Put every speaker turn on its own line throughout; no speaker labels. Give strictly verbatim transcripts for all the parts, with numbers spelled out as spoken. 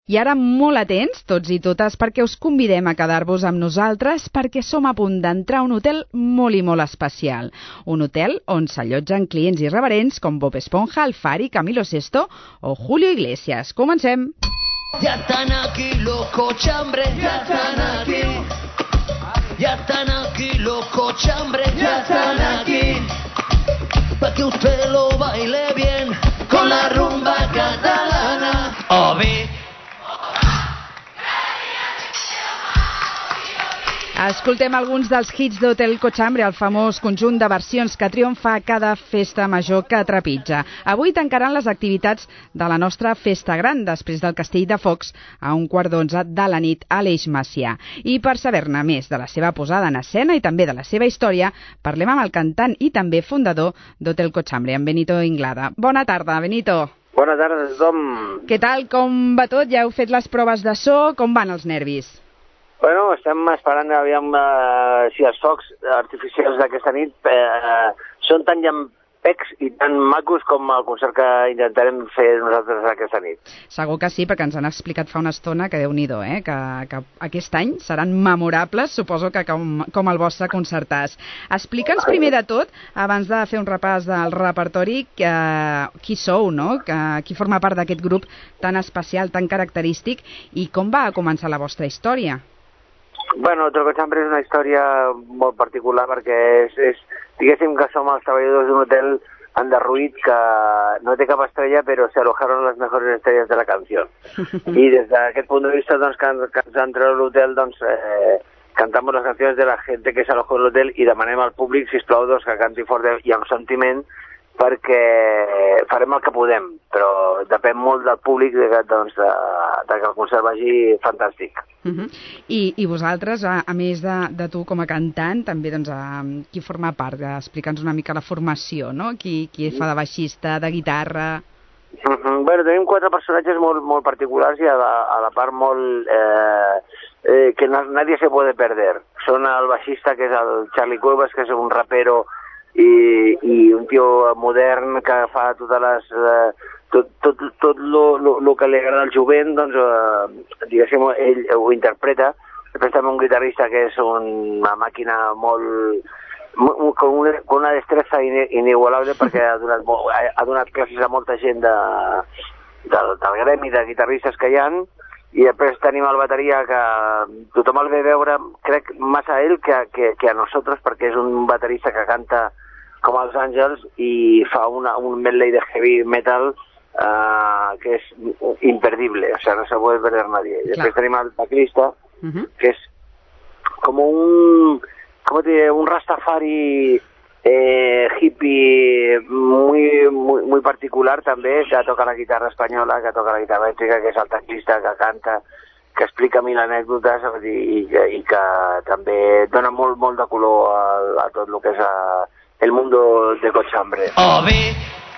I ara molt atents, tots i totes, perquè us convidem a quedar-vos amb nosaltres perquè som a punt d'entrar a un hotel molt i molt especial. Un hotel on s'allotgen clients irreverents com Bob Esponja, Alfari, Camilo Sesto o Julio Iglesias. Comencem!
Ya están aquí los cochambres, ya están aquí. Ya están aquí los cochambres, ya están aquí. Pa' que usted lo baile bien con la rumba catalana. Oh, ve.
Escoltem alguns dels hits d'Hotel Cochambre, el famós conjunt de versions que triomfa a cada festa major que trepitja. Avui tancaran les activitats de la nostra festa gran després del Castell de Focs a un quart d'onze de la nit a l'Eix Macià. I per saber-ne més de la seva posada en escena i també de la seva història, parlem amb el cantant i també fundador d'Hotel Cochambre, en Benito Inglada. Bona tarda, Benito.
Bona tarda a tothom.
Què tal, com va tot? Ja heu fet les proves de so, com van els nervis?
Bueno, estem esperant aviam eh, si els focs artificials d'aquesta nit eh, són tan llampecs i tan macos com el concert que intentarem fer nosaltres aquesta nit.
Segur que sí, perquè ens han explicat fa una estona que Déu-n'hi-do, eh? que, que aquest any seran memorables, suposo que com, com el vostre concertàs. Explica'ns primer de tot, abans de fer un repàs del repertori, que, qui sou, no? que, qui forma part d'aquest grup tan especial, tan característic, i com va començar la vostra història?
Bueno, Hotel Cochambre és una història molt particular perquè és, és diguéssim que som els treballadors d'un hotel enderruït que no té cap estrella però se alojaron les mejores estrelles de la canció. I des d'aquest punt de vista, doncs, que, que ens han tret l'hotel, doncs, eh, cantamos les cancions de la gent que s'alojó en l'hotel i demanem al públic, sisplau, doncs, que canti fort i amb sentiment perquè farem el que podem, però depèn molt del públic de, doncs, de, de que el concert vagi fantàstic.
Uh -huh. I, I vosaltres, a, a més de, de tu com a cantant, també doncs, a, qui forma part? Explica'ns una mica la formació, no? Qui, qui fa de baixista, de guitarra...
Uh -huh. Bueno, tenim quatre personatges molt, molt particulars i a la, a la part molt... Eh, eh, que no, nadie se puede perder. Són el baixista, que és el Charlie Cuevas, que és un rapero i, i un tio modern que fa totes les... Eh, tot tot, tot lo, lo, lo que li agrada al jovent, doncs, eh, diguéssim, ell ho interpreta. Després també un guitarrista que és una màquina molt... con una, con una destreza inigualable perquè ha donat, ha donat classes a molta gent de, del, del gremi de guitarristes que hi ha. I després tenim el bateria que tothom el ve veure, crec, massa a ell que, que, que a nosaltres, perquè és un baterista que canta com els àngels i fa una, un medley de heavy metal uh, que és imperdible, o sea, no se puede perder nadie. Clar. Després tenim el teclista, uh -huh. que és com un, com te diré, un rastafari eh, hippie muy, muy, muy particular també, que toca la guitarra espanyola, que toca la guitarra elèctrica, que és el teclista, que canta, que explica mil anècdotes i, i, i que també dona molt, molt de color a, a tot el que és a, el mundo de Cochambre.
Oh, ve.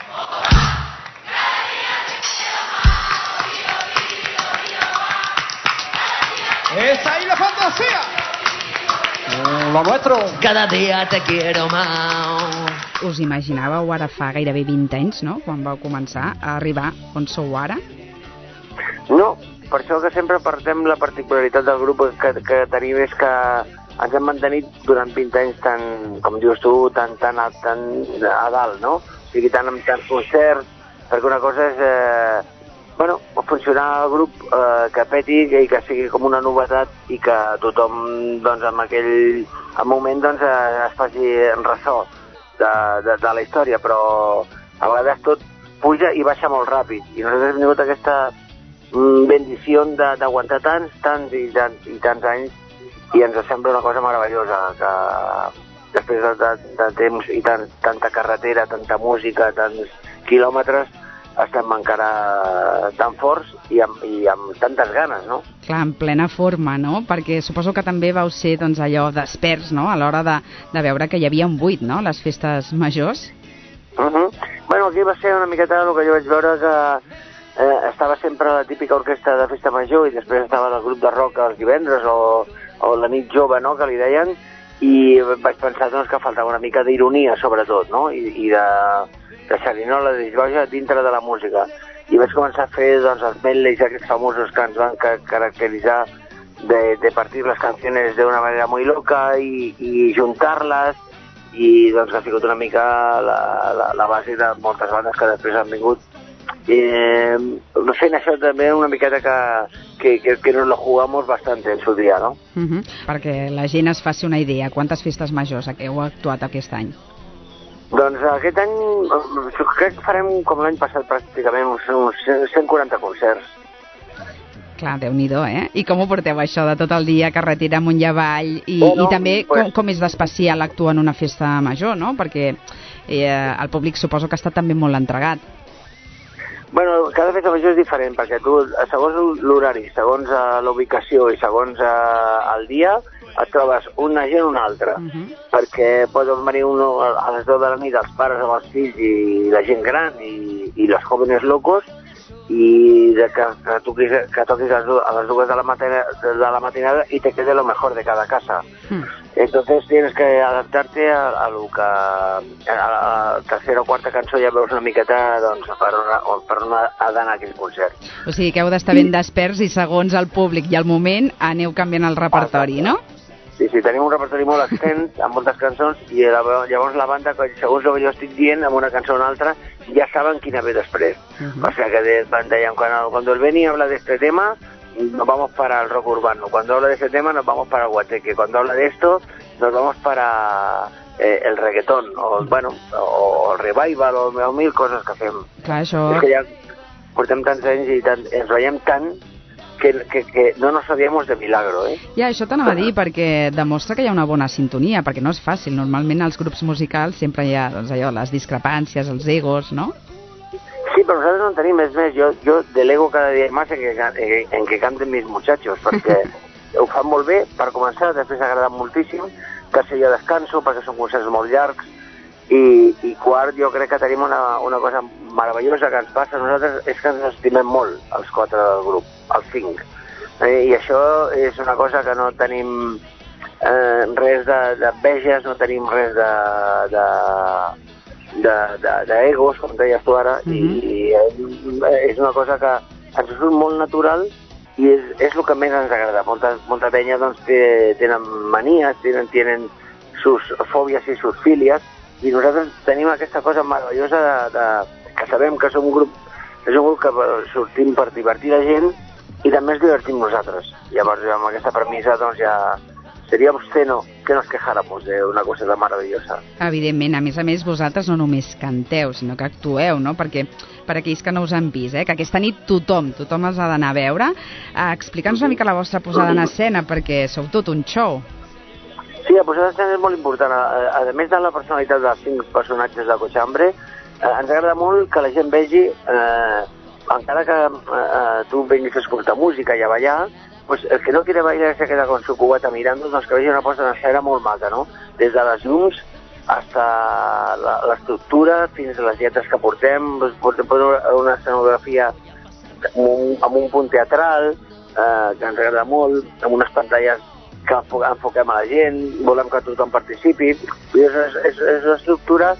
¡Es ahí la fantasía! Lo nuestro.
Cada día te quiero más.
Us imaginàveu ara fa gairebé vint anys, no?, quan vau començar a arribar on sou ara?
No, per això que sempre partem la particularitat del grup que, que tenim és que ens hem mantenit durant vint anys tan, com dius tu, tan, tan, a, tan a dalt, no? O sigui, tant amb tants concerts, perquè una cosa és, eh, bueno, funcionar el grup, eh, que peti i que sigui com una novetat i que tothom, doncs, en aquell moment, doncs, eh, es faci ressò de, de, de la història, però a vegades tot puja i baixa molt ràpid. I nosaltres hem tingut aquesta mm, bendició d'aguantar tants, tants i tants, i tants anys i ens sembla una cosa meravellosa que després de, de, de temps i tant, tanta carretera, tanta música, tants quilòmetres, estem encara tan forts i amb, i amb tantes ganes, no?
Clar, en plena forma, no? Perquè suposo que també vau ser, doncs, allò desperts, no?, a l'hora de, de veure que hi havia un buit, no?, les festes majors.
Uh -huh. Bueno, aquí va ser una miqueta el que jo vaig veure que eh, estava sempre la típica orquestra de festa major i després estava el grup de rock els divendres o o la nit jove, no?, que li deien, i vaig pensar, doncs, que faltava una mica d'ironia, sobretot, no?, i, i de, de xerinola, de disboja dintre de la música. i vaig començar a fer doncs, els medleys aquests famosos que ens van ca caracteritzar de, de partir les canciones de una manera muy loca i, i juntar-les, i doncs ha sigut una mica la, la, la base de moltes bandes que després han vingut. Eh, fent això també una miqueta que, que, que, que nos lo jugamos bastante en su dia, no?
Uh -huh. Perquè la gent es faci una idea, quantes festes majors heu actuat aquest any?
Doncs aquest any crec que farem com l'any passat pràcticament uns, uns cent quaranta concerts.
Clar, Déu-n'hi-do, eh? I com ho porteu això de tot el dia, carretera amunt i avall, i, bueno, i també pues... com, com és d'especial actuar en una festa major, no? Perquè eh, el públic suposo que està també molt entregat.
Bueno, cada festa major és diferent, perquè tu, segons l'horari, segons uh, la ubicació i segons uh, el dia, et trobes una gent o una altra. Uh -huh. Perquè pot venir uno a les deu de la nit, els pares amb els fills i la gent gran i, i los jóvenes locos, i de que, que toquis, que toquis a les dues de la, matina, de la matinada y te quede lo mejor de cada casa. Hmm. Entonces tienes que adaptarte a, a lo que a la tercera o quarta cançó ja veus una miqueta doncs, per on per on ha d'anar aquell concert.
O sigui que heu d'estar ben desperts i segons el públic i el moment aneu canviant el repertori, no?
Sí, sí, tenim un repertori molt extens, amb moltes cançons, i llavors la banda, segons el que jo estic dient, amb una cançó o una altra, ya saben quién ve después. Uh -huh. O sea que de, de, cuando, cuando el Beni habla de este tema, nos vamos para el rock urbano. Cuando habla de ese tema, nos vamos para el guateque. Cuando habla de esto, nos vamos para eh, el reggaetón, o bueno, o el revival, o, o mil coses que fem.
Clar, això...
És que ja portem tants anys i tant, ens veiem tant que, que, que no nos odiamos de milagro, eh?
Ja, això t'anava a dir, perquè demostra que hi ha una bona sintonia, perquè no és fàcil. Normalment als grups musicals sempre hi ha doncs, allò, les discrepàncies, els egos, no?
Sí, però nosaltres no en tenim, és més, jo, jo delego cada dia més en que, en que canten mis muchachos, perquè ho fan molt bé, per començar, després ha agradat moltíssim, tercer jo descanso, perquè són concerts molt llargs, i, i quart, jo crec que tenim una, una cosa meravellosa que ens passa a nosaltres, és que ens estimem molt, els quatre del grup, els cinc, eh, i això és una cosa que no tenim eh, res d'enveges, no tenim res de... de d'egos, com deies tu ara, uh-huh. i, i és una cosa que ens surt molt natural i és, és el que més ens agrada. Molta, molta penya doncs, té, tenen manies, tenen, tenen sus fòbies i sus fílies, i nosaltres tenim aquesta cosa meravellosa de, de, que sabem que som un grup, és un grup que sortim per divertir la gent i també ens divertim nosaltres. Llavors, amb aquesta premissa, doncs ja seria obsceno que nos quejáramos de una cosa tan maravillosa.
Evidentment, a més a més, vosaltres no només canteu, sinó que actueu, no? Perquè, per aquells que no us han vist, eh? Que aquesta nit tothom, tothom els ha d'anar a veure. Eh, Explica'ns una mica la vostra posada en escena, perquè sou tot un show.
Sí, la posada en escena és molt important. A, a més de la personalitat dels cinc personatges de Cochambre, eh, ens agrada molt que la gent vegi, eh, encara que eh, tu vinguis a escoltar música i a ballar, pues el que no quiere bailar se queda con su cubata mirando, doncs que vegi una posta en escena molt maca, no? Des de les llums hasta l'estructura, fins a les lletres que portem, doncs portem una escenografia amb un, amb un punt teatral, eh, que ens agrada molt, amb unes pantalles que enfoquem a la gent, volem que tothom participi, i és, és, és una estructura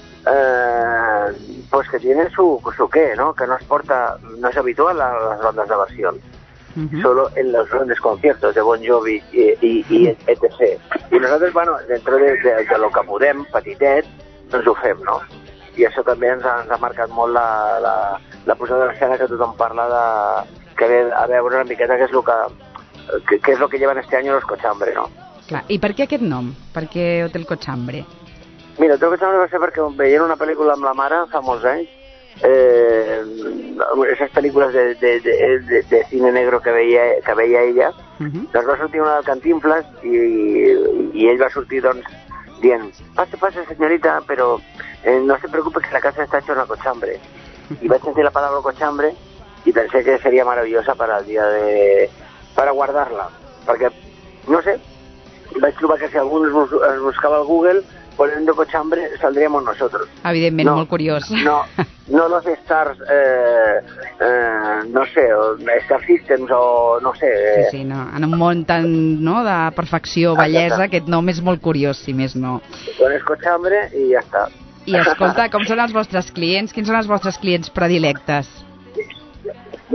eh, pues que tiene su, su qué, ¿no? Que no es porta, no es habitual a las bandas de versió. Uh-huh. Solo en los grandes conciertos de Bon Jovi y, y, y etcétera. I nosaltres, bueno, dentro de, de, de lo que podem, petitet, doncs ho fem, no? I això també ens ha, ens ha marcat molt la, la, la posada de l'escena que tothom parla de... que ve a veure una miqueta què és el que, que, que és el que llevan este año los Cochambre, no?
Clar, i per què aquest nom? Per què Hotel Cochambre?
Mira, Hotel Cochambre va ser perquè veient una pel·lícula amb la mare fa molts anys, eh, esas películas de, de, de, de, de cine negro que veia, que veia ella, uh-huh. Doncs va sortir una del Cantinflas i, i ell va sortir doncs dient, pase, pase señorita, pero eh, no se preocupe que la casa está hecha una cochambre. Y vaig sentir la palabra cochambre y pensé que sería maravillosa para el día de... para guardarla, perquè, no sé, vaig trobar que si algú es buscava al Google, poniendo Cochambre saldríamos nosotros.
Evidentment, no, molt curiós.
No, no los Stars, eh, eh, no sé, o Star Systems o no sé. Eh.
Sí, sí, no. En un món tan, no, de perfecció, bellesa, aquest nom és molt curiós, si més no.
Pones Cochambre i ja està.
I escolta, com són els vostres clients? Quins són els vostres clients predilectes?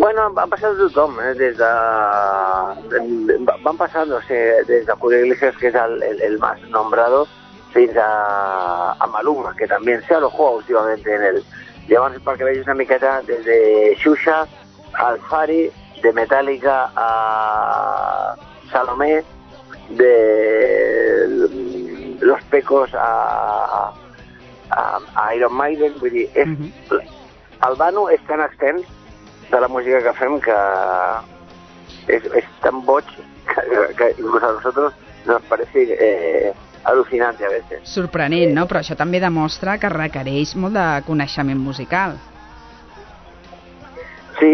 Bueno, van passar de tothom, eh? Des de... Van passar, no sé, des de Julio Iglesias, que és el, el, el más nombrado, fins a, a Maluma, que també se alojó últimamente en el... Llavors, perquè vegis una miqueta, des de Xuxa, al Fari, de Metallica a Salomé, de Los Pecos a, a, a Iron Maiden, vull dir, és, uh-huh. El vano és tan extens de la música que fem que és, és tan boig que, que inclús a nosaltres nos parece eh, al·lucinante a veces.
Sorprenent, no? Però això també demostra que requereix molt de coneixement musical.
Sí.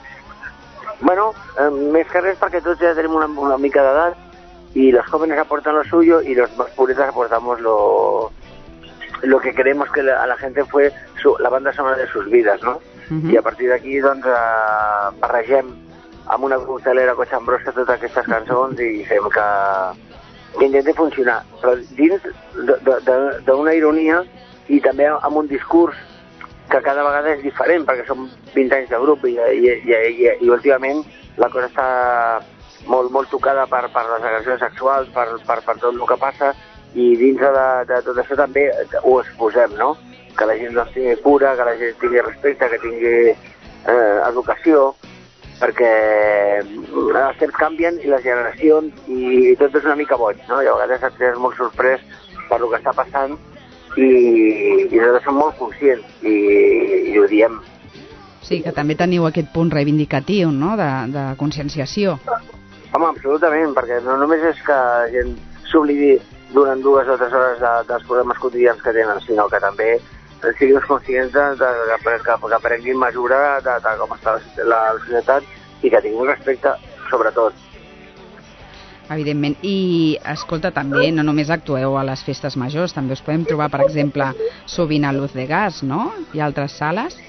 Bueno, eh, més que res perquè tots ja tenim una, una mica d'edat y los jóvenes aportan lo suyo y los más puretas aportamos lo, lo que queremos que la, a la gente fue su, la banda sonora de sus vidas, ¿no? Uh-huh. I a partir d'aquí, doncs, eh, barregem amb una coctelera coixambrosa totes aquestes cançons i fem que, que intenti funcionar, però dins d'una ironia i també amb un discurs que cada vegada és diferent, perquè som vint anys de grup i, i, i, i, i últimament la cosa està molt, molt tocada per, per les agressions sexuals, per, per, per tot el que passa, i dins de, de tot això també ho exposem, no? Que la gent doncs, tingui cura, que la gent tingui respecte, que tingui eh, educació, perquè els temps canvien i les generacions, i, i tot és una mica boig, no? I a vegades et quedes molt sorprès per el que està passant i, i nosaltres som molt conscients i, i ho diem.
Sí, que també teniu aquest punt reivindicatiu, no?, de, de conscienciació.
Home, absolutament, perquè no només és que la gent s'oblidi durant dues o tres hores de, dels problemes quotidians que tenen, sinó que també siguin conscients de, de, de, que, que prenguin mesura de, de com està la, la societat i que tinguin respecte, sobretot.
Evidentment. I, escolta, també no només actueu a les festes majors, també us podem trobar, per exemple, sovint a Luz de Gas, no? I altres sales?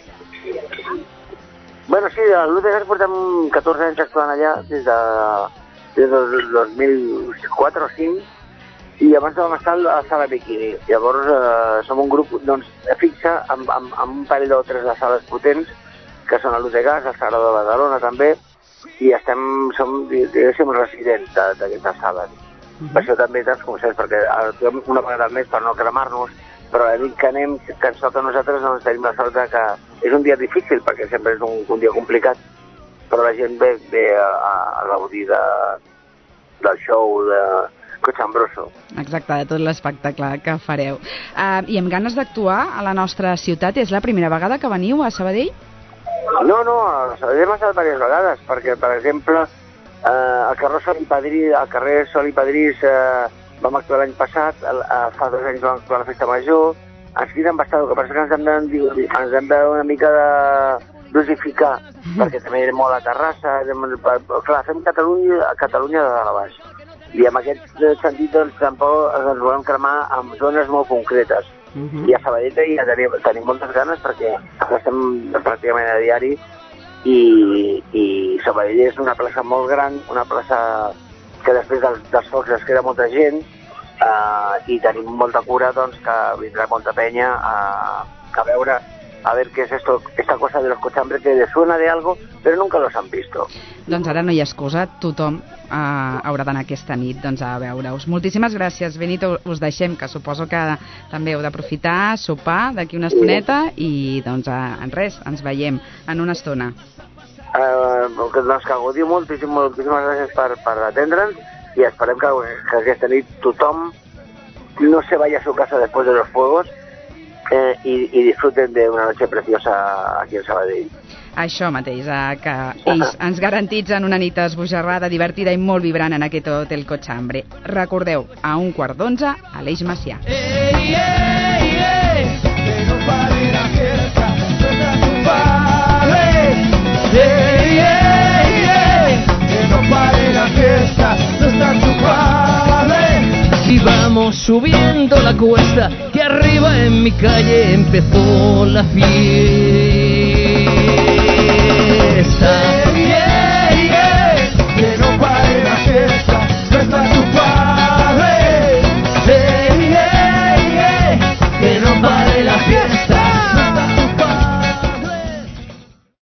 Bueno, sí, a Luz de Gas portem catorze anys actuant allà, des de, des de dos mil quatre o cinc, i abans vam estar a la sala Bikini. Llavors eh, som un grup doncs, fixa amb, amb, amb un parell o tres de sales potents, que són a Luz de Gas, a Sagrada de Badalona també, i estem, som, diguéssim, residents d'aquestes sales. Uh-huh. Per això també tants concerts, perquè actuem una vegada al mes per no cremar-nos, però la nit que anem, que ens toca a nosaltres, doncs tenim la sort que és un dia difícil, perquè sempre és un, un dia complicat, però la gent ve, ve a, a gaudir de, del show de Cochambroso.
Exacte, de tot l'espectacle que fareu. Uh, I amb ganes d'actuar a la nostra ciutat, és la primera vegada que veniu a Sabadell?
No, no, a Sabadell hem estat diverses vegades, perquè, per exemple, eh, al carrer Sol i Padrís, al carrer Sol i Padrís eh, vam actuar l'any passat, el, eh, fa dos anys vam actuar a la Festa Major, ens criden bastant, el que passa que ens hem de, ens hem de una mica de dosificar, mm. perquè també anem molt a Terrassa, anem, clar, fem Catalunya, a Catalunya de dalt a baix. I en aquest sentit doncs, tampoc ens volem cremar en zones molt concretes. Uh-huh. I a Sabadell ja tenim, tenim moltes ganes perquè estem pràcticament a diari i, i Sabadell és una plaça molt gran, una plaça que després dels, dels focs es queda molta gent uh, i tenim molta cura doncs, que vindrà molta penya a, a veure a ver qué es esto, esta cosa de los cochambres que les suena de algo, però nunca los han visto.
Doncs ara no hi ha excusa, tothom eh, haurà d'anar aquesta nit doncs, a veure-us. Moltíssimes gràcies, Benito, us deixem, que suposo que també heu d'aprofitar, sopar d'aquí una estoneta i doncs en res, ens veiem en una estona.
Uh, doncs que gaudiu moltíssim, moltíssimes gràcies per, per atendre'ns i esperem que, que aquesta nit tothom no se vaya a su casa después de los fuegos Eh, i, i disfruten d'una noche preciosa aquí en Sabadell.
Això mateix, eh, que ells ens garantitzen una nit esbojarrada, divertida i molt vibrant en aquest Hotel Cochambre. Recordeu, a un quart d'onze a l'Eix Macià. Ei, ei, ei, que no pare la fiesta, no está tu padre. Ei, ei, ei, que no pare la fiesta, no está tu padre.
Y vamos subiendo la cuesta que arriba en mi calle empezó la fiesta.